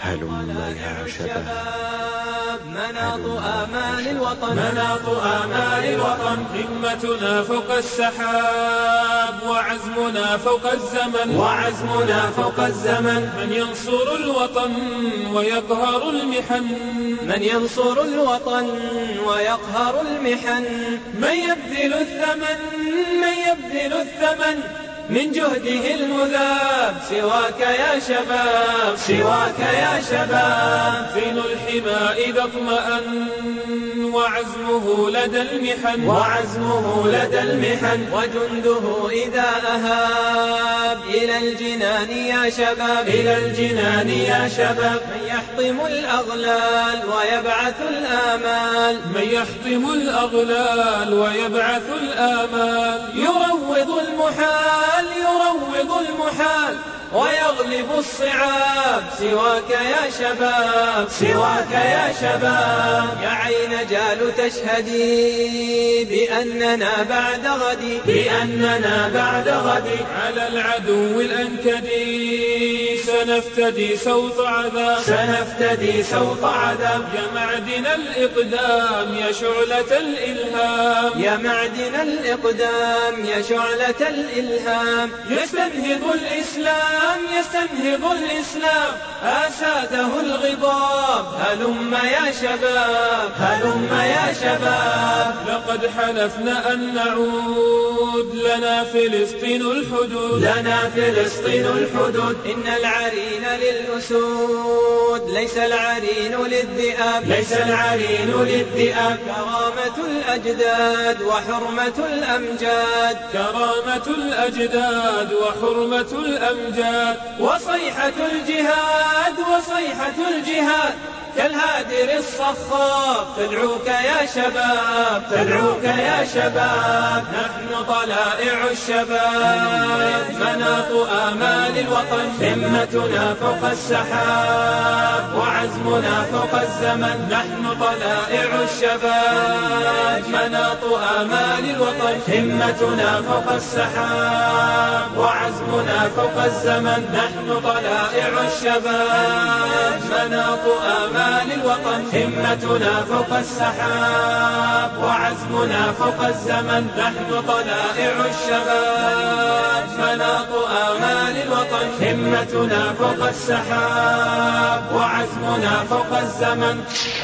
هلم يا شباب مناط آمال الوطن مناط آمال الوطن همتنا فوق السحاب وعزمنا فوق الزمن وعزمنا فوق الزمن من ينصر الوطن ويقهر المحن من ينصر الوطن ويقهر المحن من يبذل الثمن من يبذل الثمن من جهده المذاب سواك يا شباب سواك يا شباب فين الحمى إذا اطمأن وعزمه لدى المحن وعزمه لدى المحن وجنده إذا أهاب إلى الجنان يا شباب إلى الجنان يا شباب من يحطم الأغلال ويبعث الآمال من يحطم الأغلال ويبعث الآمال يروض المحال يروض المحال ويغلب الصعاب سواك يا شباب سواك يا شباب يا عين جال تشهدي بأننا بعد غد بأننا بعد غد على العدو الأنكدي سنفتدي سوط عذاب سنفتدي سوط عذاب يا معدن الإقدام يا شعلة الإلهام يا معدن الإقدام يا شعلة الإلهام يستنهض الإسلام يستنهض الإسلام آساته الغضاب هلم يا شباب هلم يا شباب لقد حلفنا أن نعود لنا فلسطين الحدود لنا فلسطين الحدود إن العرين للأسود ليس العرين للذئاب ليس العرين للذئاب كرامة الأجداد وحرمة الأمجاد كرامة الأجداد وحرمة الأمجاد وصيحة الجهاد وصيحة الجهاد كالهادر الصخاب تدعوك يا شباب تدعوك يا شباب نحن طلائع الشباب مناط آمال الوطن همتنا فوق السحاب وعزمنا فوق الزمن نحن طلائع الشباب مناط آمال الوطن همتنا فوق السحاب وعزمنا فوق الزمن نحن طلائع الشباب مناط آمال الوطن همتنا فوق السحاب وعزمنا فوق الزمن نحن طلائع الشباب مناط آمال الوطن همتنا فوق السحاب وعزمنا فوق الزمن